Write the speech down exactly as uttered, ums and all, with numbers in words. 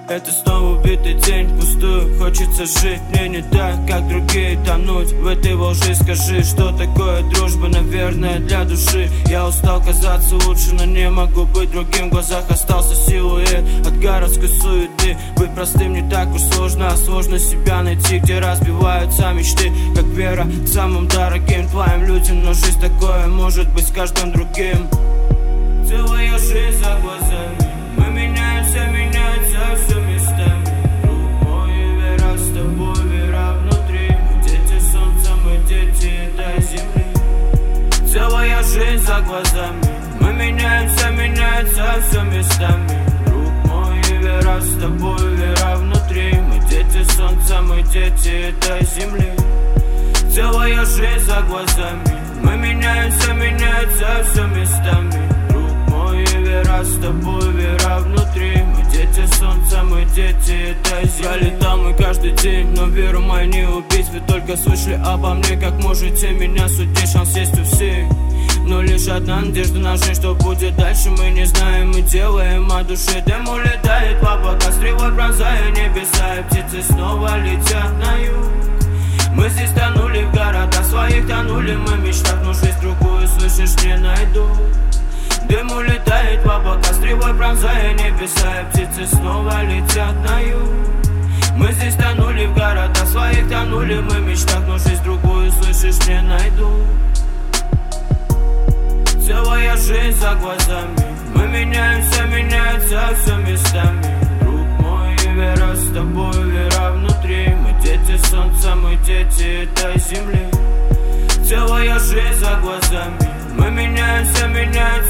Это снова убитый день впустую. Хочется жить, мне не так, как другие, тонуть в этой во лжи. Скажи, что такое дружба, наверное, для души. Я устал казаться лучше, но не могу быть другим. В глазах остался силуэт от городской суеты. Быть простым не так уж сложно, а сложно себя найти, где разбиваются мечты, как вера к самым дорогим твоим людям. Но жизнь такое может быть с каждым другим. Целая жизнь за глазами, мы меняемся, меняется все местами. Друг мой, вера с тобой, вера внутри. Мы дети солнца, мы дети этой земли. Целая жизнь за глазами, мы меняемся, меняется все местами. Друг мой, вера с тобой, вера внутри. Мы дети солнца, мы дети этой земли. Целая жизнь за глазами, мы меняемся, меняется все местами. Вера с тобой, вера внутри. Мы дети солнца, мы дети этой земли. Я летал мы каждый день, но веру мою не убить. Вы только слышали обо мне, как можете меня судить. Шанс есть у всех, но лишь одна надежда на жизнь. Что будет дальше, мы не знаем. Мы делаем от души, дым улетает в облака, стрелой пронзая небеса, и птицы снова летят на юг. Мы здесь тонули в города своих, тонули мы в мечтах, но жизнь другую, слышишь, не найду. Дым улетает в облака, стрелой пронзая небеса, и птицы снова летят на юг. Мы здесь тонули в городах своих, тонули мы в мечтах, но жизнь другую, слышишь, не найду. Целая жизнь за глазами, мы меняемся, меняется все местами. Друг мой, вера с тобой, вера внутри. Мы дети солнца, мы дети этой земли. Целая жизнь за глазами, мы меняемся, меняемся